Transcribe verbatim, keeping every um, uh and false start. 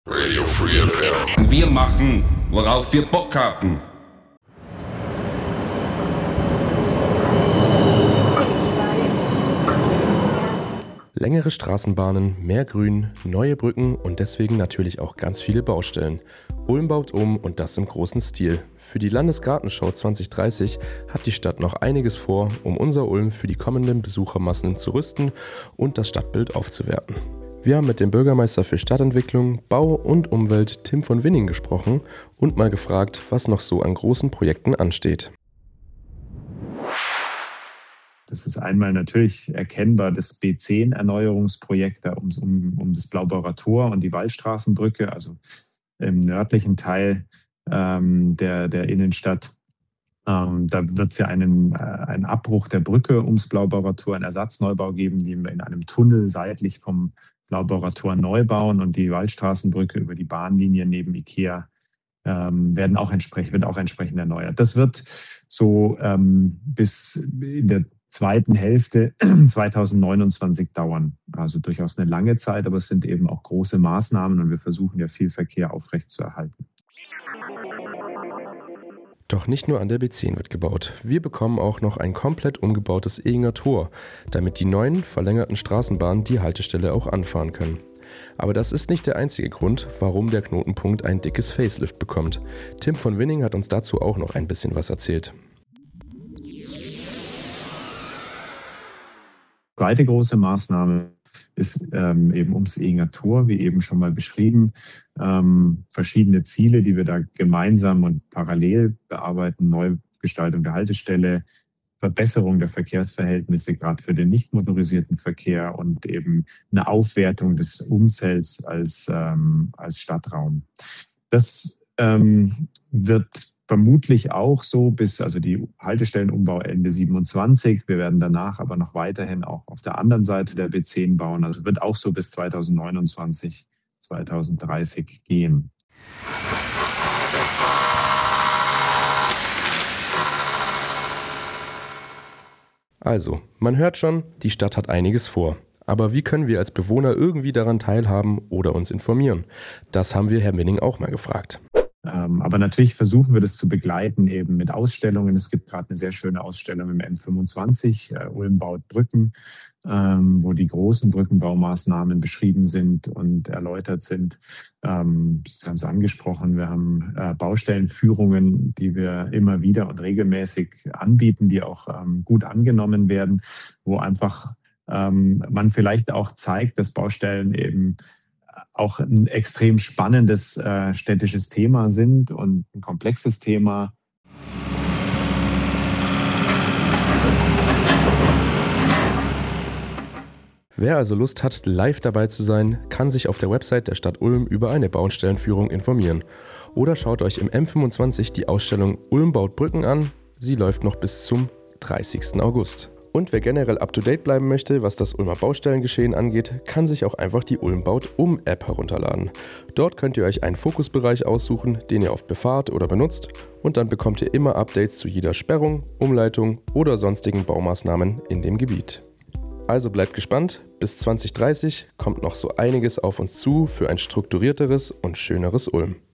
Radio Free F M. Wir machen, worauf wir Bock haben. Längere Straßenbahnen, mehr Grün, neue Brücken und deswegen natürlich auch ganz viele Baustellen. Ulm baut um und das im großen Stil. Für die Landesgartenschau zwanzig dreißig hat die Stadt noch einiges vor, um unser Ulm für die kommenden Besuchermassen zu rüsten und das Stadtbild aufzuwerten. Wir haben mit dem Bürgermeister für Stadtentwicklung, Bau und Umwelt Tim von Winning gesprochen und mal gefragt, was noch so an großen Projekten ansteht. Das ist einmal natürlich erkennbar das B zehn Erneuerungsprojekt um, um, um das Blaubeurer Tor und die Waldstraßenbrücke, also im nördlichen Teil ähm, der, der Innenstadt. Ähm, da wird es ja einen, äh, einen Abbruch der Brücke ums Blaubeurer Tor, einen Ersatzneubau geben, den wir in einem Tunnel seitlich vom Blaubeurer Tor neu bauen, und die Waldstraßenbrücke über die Bahnlinie neben Ikea ähm, werden auch entsprechend, wird auch entsprechend erneuert. Das wird so ähm, bis in der zweiten Hälfte zwanzig neunundzwanzig dauern. Also durchaus eine lange Zeit, aber es sind eben auch große Maßnahmen und wir versuchen ja viel Verkehr aufrechtzuerhalten. Doch nicht nur an der B zehn wird gebaut. Wir bekommen auch noch ein komplett umgebautes Ehinger Tor, damit die neuen verlängerten Straßenbahnen die Haltestelle auch anfahren können. Aber das ist nicht der einzige Grund, warum der Knotenpunkt ein dickes Facelift bekommt. Tim von Winning hat uns dazu auch noch ein bisschen was erzählt. Zweite große Maßnahme ist ähm, eben ums Ehinger Tor, wie eben schon mal beschrieben. Ähm, verschiedene Ziele, die wir da gemeinsam und parallel bearbeiten. Neugestaltung der Haltestelle, Verbesserung der Verkehrsverhältnisse, gerade für den nicht motorisierten Verkehr, und eben eine Aufwertung des Umfelds als, ähm, als Stadtraum. Das ähm, wird vermutlich auch so bis, also die Haltestellenumbau Ende siebenundzwanzig. Wir werden danach aber noch weiterhin auch auf der anderen Seite der B zehn bauen. Also wird auch so bis zwanzig neunundzwanzig, zwanzig dreißig gehen. Also, man hört schon, die Stadt hat einiges vor. Aber wie können wir als Bewohner irgendwie daran teilhaben oder uns informieren? Das haben wir Herrn Winning auch mal gefragt. Aber natürlich versuchen wir das zu begleiten, eben mit Ausstellungen. Es gibt gerade eine sehr schöne Ausstellung im M fünfundzwanzig, äh, Ulm baut Brücken, ähm, wo die großen Brückenbaumaßnahmen beschrieben sind und erläutert sind. Ähm, Sie haben es angesprochen, wir haben äh, Baustellenführungen, die wir immer wieder und regelmäßig anbieten, die auch ähm, gut angenommen werden, wo einfach ähm, man vielleicht auch zeigt, dass Baustellen eben auch ein extrem spannendes äh, städtisches Thema sind und ein komplexes Thema. Wer also Lust hat, live dabei zu sein, kann sich auf der Website der Stadt Ulm über eine Baustellenführung informieren. Oder schaut euch im M fünfundzwanzig die Ausstellung Ulm baut Brücken an. Sie läuft noch bis zum dreißigsten August. Und wer generell up-to-date bleiben möchte, was das Ulmer Baustellengeschehen angeht, kann sich auch einfach die Ulm baut um App herunterladen. Dort könnt ihr euch einen Fokusbereich aussuchen, den ihr oft befahrt oder benutzt, und dann bekommt ihr immer Updates zu jeder Sperrung, Umleitung oder sonstigen Baumaßnahmen in dem Gebiet. Also bleibt gespannt, bis zwanzig dreißig kommt noch so einiges auf uns zu für ein strukturierteres und schöneres Ulm.